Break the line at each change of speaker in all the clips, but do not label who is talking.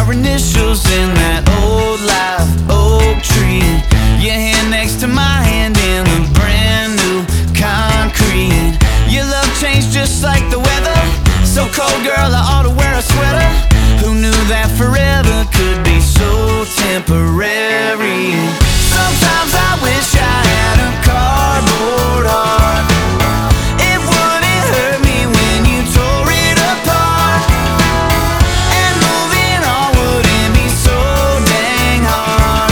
our initials in that old live oak tree. Your hand next to my hand in the brand new concrete. Your love changed just like the weather. So cold, girl, I ought to wear a sweater. Who knew that forever could be so temporary? Sometimes I wish I had a cardboard heart. It wouldn't hurt me when you tore it apart. And moving on wouldn't be so dang hard.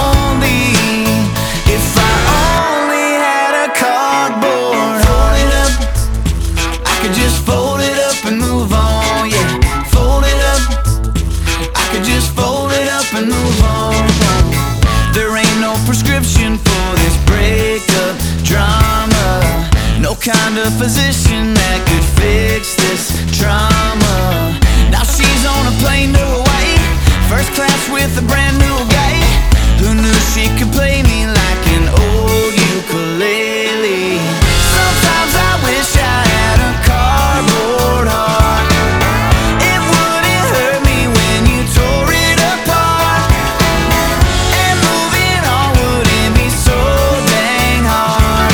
If I only had a cardboard. Fold it up, I could just fold it up and move on, yeah. Fold it up, I could just fold it up and move on. There ain't no prescription for this breakup drama. No kind of physician that could fix this trauma. Now she's on a plane to Hawaii, first class with a brand new guy. Who knew she could play me like an old ukulele? Sometimes I wish I had a cardboard heart. It wouldn't hurt me when you tore it apart. And moving on wouldn't be so dang hard.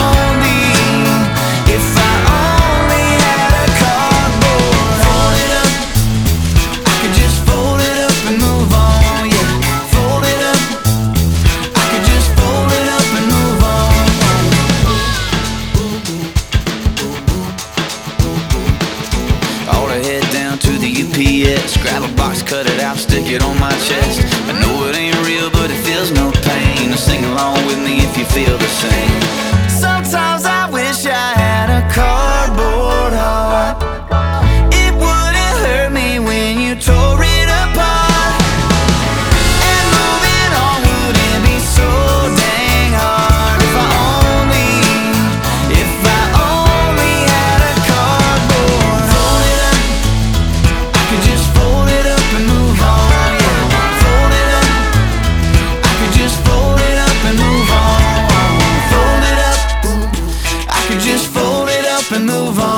If I only had a cardboard. Fold it up, I could just fold it up and move on, yeah. Fold it up, I could just fold it up and move on. I ought to head down to the UPS, grab a box, cut it out, stick it on my chest. I know it ain't real, but it feels no pain. Sing along with me if you feel the same. Sometimes I wish I had a cardboard heart. It wouldn't hurt me when you tore it apart. And moving on wouldn't be so dang hard. If I only had a cardboard. Fold it up, I could just fold it up and move on, yeah. Fold it up, I could just fold it up and move on. Fold it up, I could just fold it up and move on.